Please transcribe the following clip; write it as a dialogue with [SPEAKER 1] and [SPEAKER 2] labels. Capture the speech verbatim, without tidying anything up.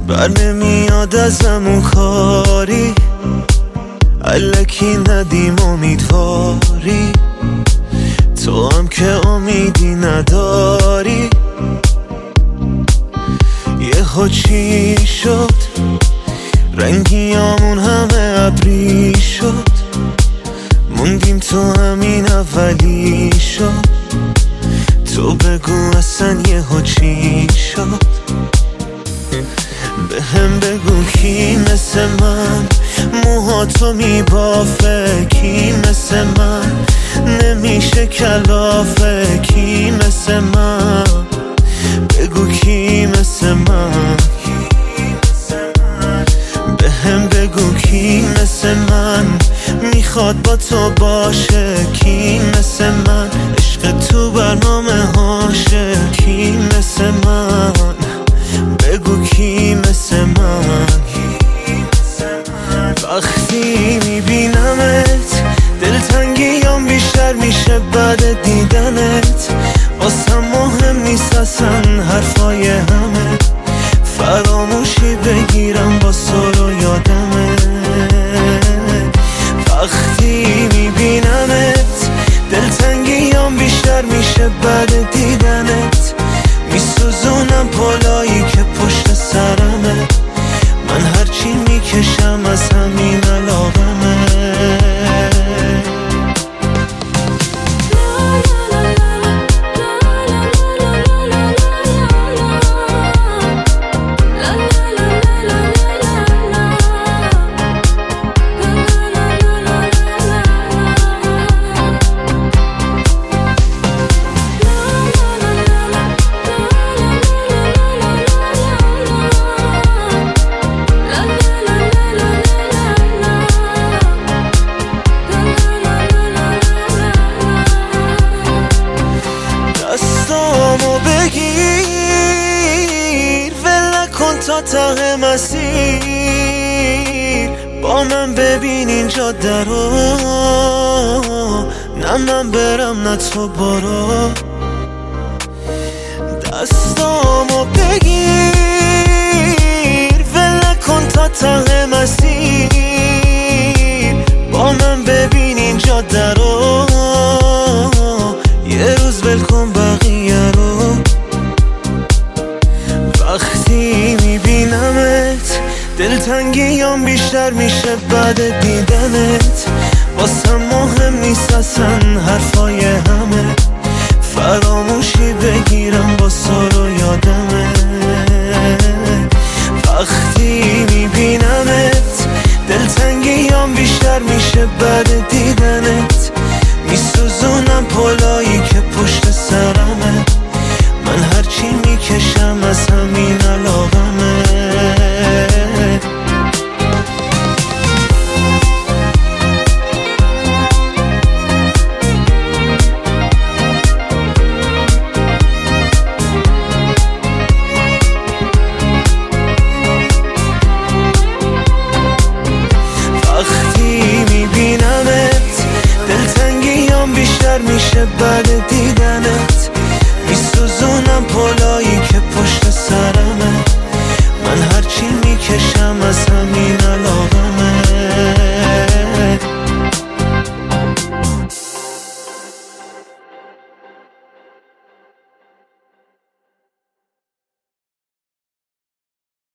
[SPEAKER 1] بر نمیاد ازم اون کاری، الکی ندیم امیدواری، تو هم که امیدی نداری. یهو چی شد رنگیامون همه ابری شد، موندیم تو همین اولی شد. تو بگو اصلا یهو چی شد، به هم بگو کی مثل من موهاتو میبافه، کی مثل من نمیشه کلافه، کی مثل من بگو کی مثل من، به هم بگو کی مثل من میخواد با تو باشه، کی مثل من عشق تو برنامه هاشه، کی مثل من بگو کی مثل من. وقتی میبینمت دلتنگیام بیشتر میشه بعد دیدنت، واسم مهم نیست اصلا حرفای همه، فراموشی بگیرم با سر و یادمه. وقتی میبینمت دلتنگیام بیشتر میشه بعد دیدنت، میسوزونم پلایی که پشت سرمه، من هرچی میکشم از همین علاقمه. دستامو بگیر ول کن تا ته مسیر، با من ببین اینجا درو، نه من برم نه تو برو. دستامو بگیر ول کن تا ته مسیر، با من ببین اینجا درو، یه روز ول کن بقیه رو. وقتی میبینمت دلتنگیام بیشتر میشه بعد دیدنت، واسم مهم نیست اصلا حرفای همه، فراموشی بگیرم با سر و یادمه. وقتی میبینمت دلتنگیام بیشتر میشه بعد دیدنت، میسوزونم پلایی که پشت سرمه، من هرچی میکشم از همین علاقمه. وقتی میبینمت دلتنگیام بیشتر میشه بعد دیدنت، میسوزونم پلایی